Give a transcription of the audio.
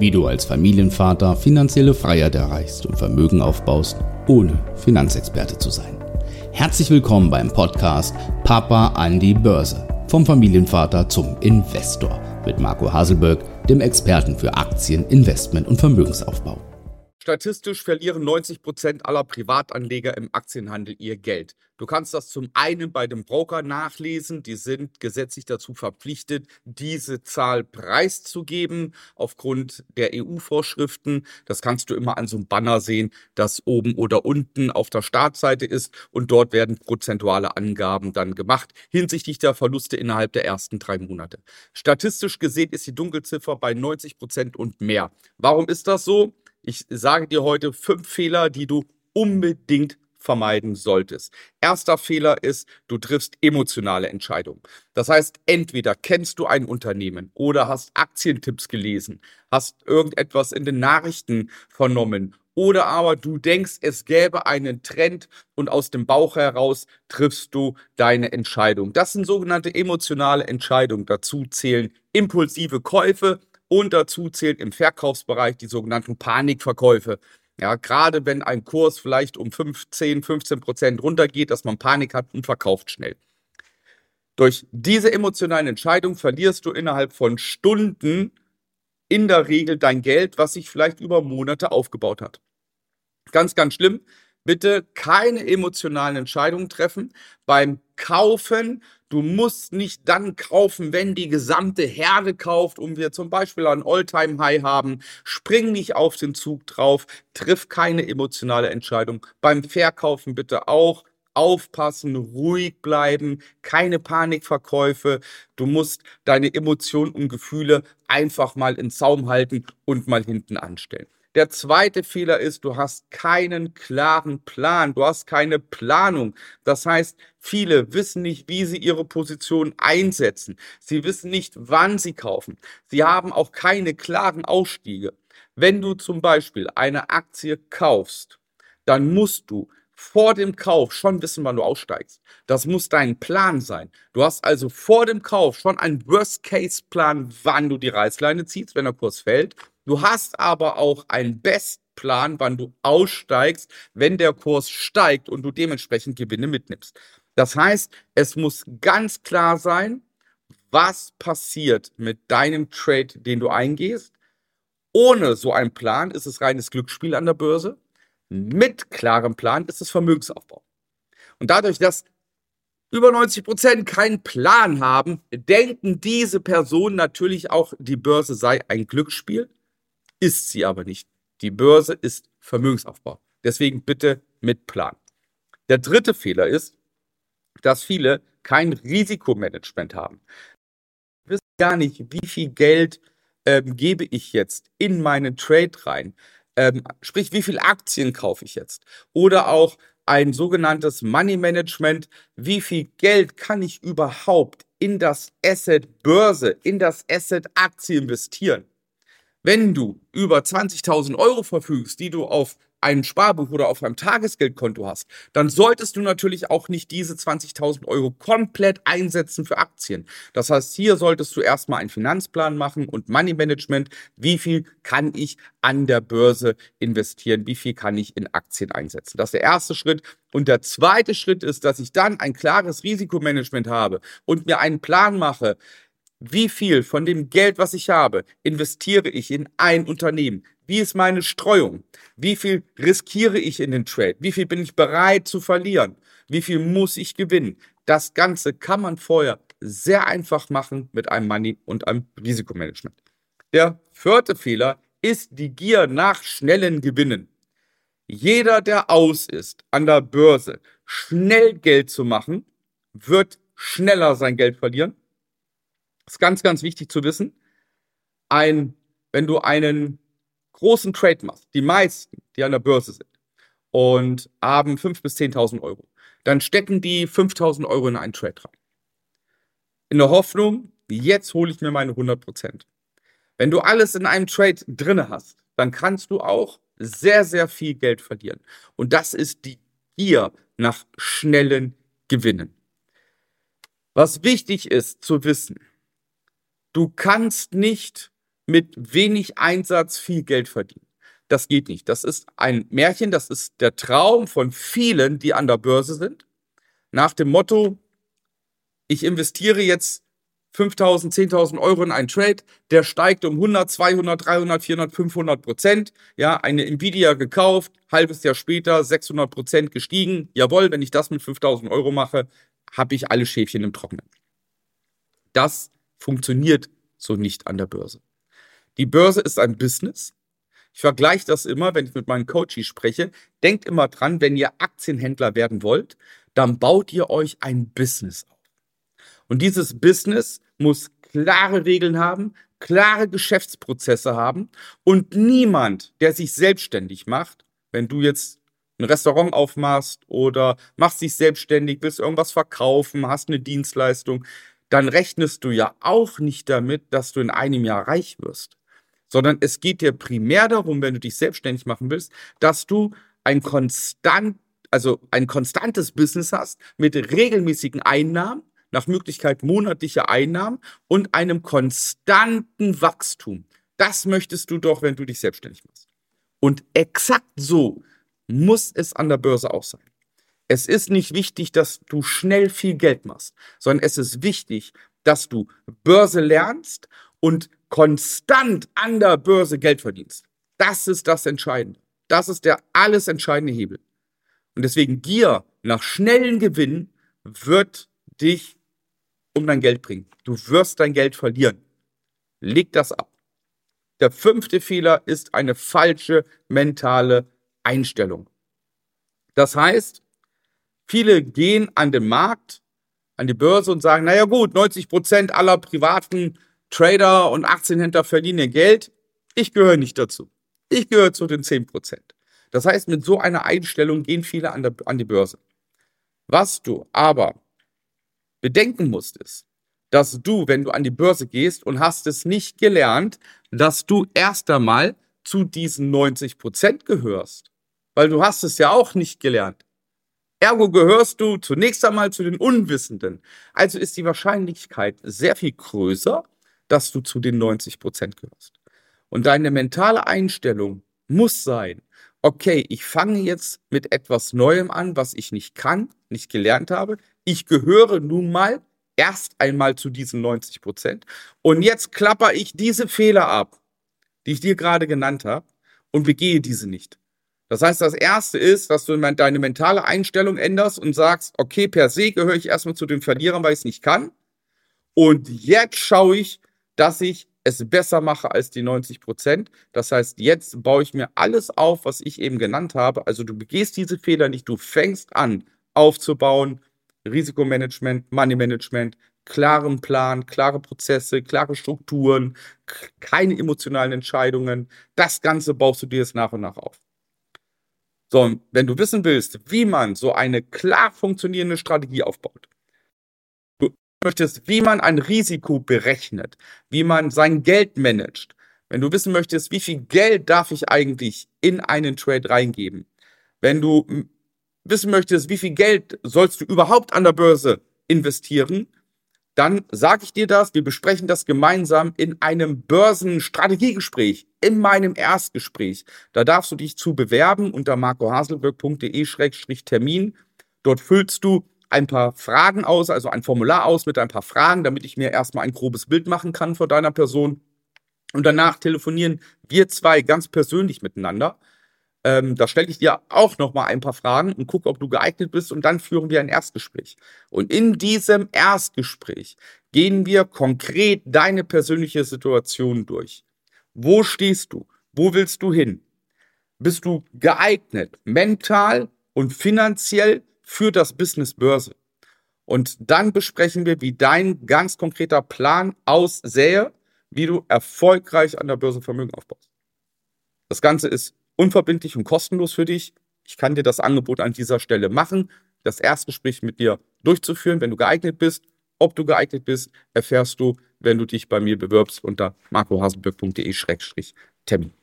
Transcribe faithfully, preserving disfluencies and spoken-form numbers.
wie du als Familienvater finanzielle Freiheit erreichst und Vermögen aufbaust, ohne Finanzexperte zu sein. Herzlich willkommen beim Podcast Papa an die Börse. Vom Familienvater zum Investor mit Marco Haselberg, dem Experten für Aktien, Investment und Vermögensaufbau. Statistisch verlieren neunzig Prozent aller Privatanleger im Aktienhandel ihr Geld. Du kannst das zum einen bei dem Broker nachlesen, die sind gesetzlich dazu verpflichtet, diese Zahl preiszugeben aufgrund der E U-Vorschriften. Das kannst du immer an so einem Banner sehen, das oben oder unten auf der Startseite ist und dort werden prozentuale Angaben dann gemacht hinsichtlich der Verluste innerhalb der ersten drei Monate. Statistisch gesehen ist die Dunkelziffer bei neunzig Prozent und mehr. Warum ist das so? Ich sage dir heute fünf Fehler, die du unbedingt vermeiden solltest. Erster Fehler ist, du triffst emotionale Entscheidungen. Das heißt, entweder kennst du ein Unternehmen oder hast Aktientipps gelesen, hast irgendetwas in den Nachrichten vernommen oder aber du denkst, es gäbe einen Trend und aus dem Bauch heraus triffst du deine Entscheidung. Das sind sogenannte emotionale Entscheidungen. Dazu zählen impulsive Käufe. Und dazu zählt im Verkaufsbereich die sogenannten Panikverkäufe. Ja, gerade wenn ein Kurs vielleicht um fünfzehn, fünfzehn Prozent runtergeht, dass man Panik hat und verkauft schnell. Durch diese emotionalen Entscheidungen verlierst du innerhalb von Stunden in der Regel dein Geld, was sich vielleicht über Monate aufgebaut hat. Ganz, ganz schlimm. Bitte keine emotionalen Entscheidungen treffen. Beim Kaufen, du musst nicht dann kaufen, wenn die gesamte Herde kauft und wir zum Beispiel ein All-Time-High haben. Spring nicht auf den Zug drauf, triff keine emotionale Entscheidung. Beim Verkaufen bitte auch aufpassen, ruhig bleiben, keine Panikverkäufe. Du musst deine Emotionen und Gefühle einfach mal in Zaum halten und mal hinten anstellen. Der zweite Fehler ist, du hast keinen klaren Plan, du hast keine Planung. Das heißt, viele wissen nicht, wie sie ihre Position einsetzen. Sie wissen nicht, wann sie kaufen. Sie haben auch keine klaren Ausstiege. Wenn du zum Beispiel eine Aktie kaufst, dann musst du vor dem Kauf schon wissen, wann du aussteigst. Das muss dein Plan sein. Du hast also vor dem Kauf schon einen Worst-Case-Plan, wann du die Reißleine ziehst, wenn der Kurs fällt. Du hast aber auch einen Bestplan, wann du aussteigst, wenn der Kurs steigt und du dementsprechend Gewinne mitnimmst. Das heißt, es muss ganz klar sein, was passiert mit deinem Trade, den du eingehst. Ohne so einen Plan ist es reines Glücksspiel an der Börse. Mit klarem Plan ist es Vermögensaufbau. Und dadurch, dass über neunzig Prozent keinen Plan haben, denken diese Personen natürlich auch, die Börse sei ein Glücksspiel. Ist sie aber nicht. Die Börse ist Vermögensaufbau. Deswegen bitte mit Plan. Der dritte Fehler ist, dass viele kein Risikomanagement haben. Sie wissen gar nicht, wie viel Geld ähm, gebe ich jetzt in meinen Trade rein. Ähm, sprich, wie viel Aktien kaufe ich jetzt? Oder auch ein sogenanntes Money Management. Wie viel Geld kann ich überhaupt in das Asset Börse, in das Asset Aktie investieren? Wenn du über zwanzigtausend Euro verfügst, die du auf einem Sparbuch oder auf einem Tagesgeldkonto hast, dann solltest du natürlich auch nicht diese zwanzigtausend Euro komplett einsetzen für Aktien. Das heißt, hier solltest du erstmal einen Finanzplan machen und Money Management. Wie viel kann ich an der Börse investieren? Wie viel kann ich in Aktien einsetzen? Das ist der erste Schritt. Und der zweite Schritt ist, dass ich dann ein klares Risikomanagement habe und mir einen Plan mache, wie viel von dem Geld, was ich habe, investiere ich in ein Unternehmen? Wie ist meine Streuung? Wie viel riskiere ich in den Trade? Wie viel bin ich bereit zu verlieren? Wie viel muss ich gewinnen? Das Ganze kann man vorher sehr einfach machen mit einem Money- und einem Risikomanagement. Der vierte Fehler ist die Gier nach schnellen Gewinnen. Jeder, der aus ist, an der Börse schnell Geld zu machen, wird schneller sein Geld verlieren. Das ist ganz, ganz wichtig zu wissen. Ein, wenn du einen großen Trade machst, die meisten, die an der Börse sind und haben fünftausend bis zehntausend Euro, dann stecken die fünftausend Euro in einen Trade rein. In der Hoffnung, jetzt hole ich mir meine hundert Prozent. Wenn du alles in einem Trade drin hast, dann kannst du auch sehr, sehr viel Geld verlieren. Und das ist die Gier nach schnellen Gewinnen. Was wichtig ist zu wissen, du kannst nicht mit wenig Einsatz viel Geld verdienen. Das geht nicht. Das ist ein Märchen, das ist der Traum von vielen, die an der Börse sind. Nach dem Motto, ich investiere jetzt fünftausend, zehntausend Euro in einen Trade, der steigt um hundert, zweihundert, dreihundert, vierhundert, fünfhundert Prozent. Ja, eine Nvidia gekauft, halbes Jahr später sechshundert Prozent gestiegen. Jawohl, wenn ich das mit fünftausend Euro mache, habe ich alle Schäfchen im Trockenen. Das funktioniert so nicht an der Börse. Die Börse ist ein Business. Ich vergleiche das immer, wenn ich mit meinen Coaches spreche. Denkt immer dran, wenn ihr Aktienhändler werden wollt, dann baut ihr euch ein Business auf. Und dieses Business muss klare Regeln haben, klare Geschäftsprozesse haben und niemand, der sich selbstständig macht, wenn du jetzt ein Restaurant aufmachst oder machst dich selbstständig, willst irgendwas verkaufen, hast eine Dienstleistung, dann rechnest du ja auch nicht damit, dass du in einem Jahr reich wirst. Sondern es geht dir primär darum, wenn du dich selbstständig machen willst, dass du ein konstant, also ein konstantes Business hast mit regelmäßigen Einnahmen, nach Möglichkeit monatliche Einnahmen und einem konstanten Wachstum. Das möchtest du doch, wenn du dich selbstständig machst. Und exakt so muss es an der Börse auch sein. Es ist nicht wichtig, dass du schnell viel Geld machst, sondern es ist wichtig, dass du Börse lernst und konstant an der Börse Geld verdienst. Das ist das Entscheidende. Das ist der alles entscheidende Hebel. Und deswegen Gier nach schnellen Gewinnen wird dich um dein Geld bringen. Du wirst dein Geld verlieren. Leg das ab. Der fünfte Fehler ist eine falsche mentale Einstellung. Das heißt, viele gehen an den Markt, an die Börse und sagen, naja gut, neunzig Prozent aller privaten Trader und Aktienhändler verdienen ihr Geld. Ich gehöre nicht dazu. Ich gehöre zu den zehn Prozent. Das heißt, mit so einer Einstellung gehen viele an, der, an die Börse. Was du aber bedenken musst, ist, dass du, wenn du an die Börse gehst und hast es nicht gelernt, dass du erst einmal zu diesen neunzig Prozent gehörst. Weil du hast es ja auch nicht gelernt. Ergo gehörst du zunächst einmal zu den Unwissenden. Also ist die Wahrscheinlichkeit sehr viel größer, dass du zu den neunzig Prozent gehörst. Und deine mentale Einstellung muss sein, okay, ich fange jetzt mit etwas Neuem an, was ich nicht kann, nicht gelernt habe. Ich gehöre nun mal erst einmal zu diesen neunzig Prozent. Und jetzt klapper ich diese Fehler ab, die ich dir gerade genannt habe, und begehe diese nicht. Das heißt, das Erste ist, dass du deine mentale Einstellung änderst und sagst, okay, per se gehöre ich erstmal zu den Verlierern, weil ich es nicht kann. Und jetzt schaue ich, dass ich es besser mache als die neunzig Prozent. Das heißt, jetzt baue ich mir alles auf, was ich eben genannt habe. Also du begehst diese Fehler nicht, du fängst an aufzubauen, Risikomanagement, Money-Management, klaren Plan, klare Prozesse, klare Strukturen, keine emotionalen Entscheidungen. Das Ganze baust du dir jetzt nach und nach auf. So, und wenn du wissen willst, wie man so eine klar funktionierende Strategie aufbaut, du möchtest, wie man ein Risiko berechnet, wie man sein Geld managt, wenn du wissen möchtest, wie viel Geld darf ich eigentlich in einen Trade reingeben, wenn du wissen möchtest, wie viel Geld sollst du überhaupt an der Börse investieren, dann sage ich dir das, wir besprechen das gemeinsam in einem Börsenstrategiegespräch, in meinem Erstgespräch. Da darfst du dich zu bewerben unter marcohaselberg punkt de Schrägstrich Termin. Dort füllst du ein paar Fragen aus, also ein Formular aus mit ein paar Fragen, damit ich mir erstmal ein grobes Bild machen kann von deiner Person. Und danach telefonieren wir zwei ganz persönlich miteinander. Ähm, da stelle ich dir auch nochmal ein paar Fragen und gucke, ob du geeignet bist, und dann führen wir ein Erstgespräch. Und in diesem Erstgespräch gehen wir konkret deine persönliche Situation durch. Wo stehst du? Wo willst du hin? Bist du geeignet, mental und finanziell für das Business Börse? Und dann besprechen wir, wie dein ganz konkreter Plan aussähe, wie du erfolgreich an der Börse Vermögen aufbaust. Das Ganze ist unverbindlich und kostenlos für dich. Ich kann dir das Angebot an dieser Stelle machen, das Erstgespräch mit dir durchzuführen, wenn du geeignet bist. Ob du geeignet bist, erfährst du, wenn du dich bei mir bewirbst unter marcohaselberg punkt de Schrägstrich Termin.